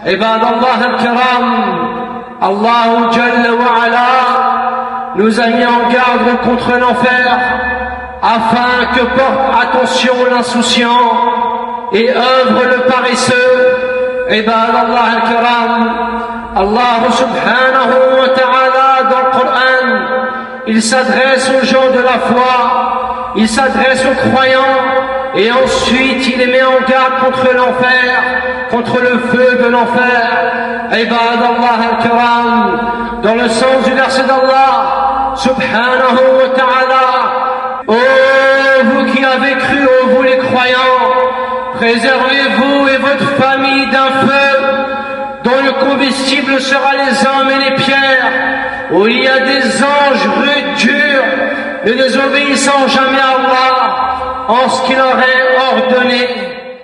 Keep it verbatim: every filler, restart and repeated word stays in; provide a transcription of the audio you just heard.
عباد الله الكرام, Allah Jalla wa Ala nous a mis en garde contre l'enfer afin que porte attention l'insouciant et œuvre le paresseux. Ibad Allah al-Kiram, Allah subhanahu wa ta'ala dans le Coran, il s'adresse aux gens de la foi, il s'adresse aux croyants et ensuite il les met en garde contre l'enfer, contre le feu de l'enfer. Ibad Allah al-Kiram, dans le sens du verset d'Allah subhanahu wa ta'ala, ô vous qui avez cru, ô vous les croyants, préservez-vous et votre famille d'un feu dont le combustible sera les hommes et les pierres, où il y a des anges rudes, durs, ne désobéissant jamais à Allah en ce qu'il leur est ordonné.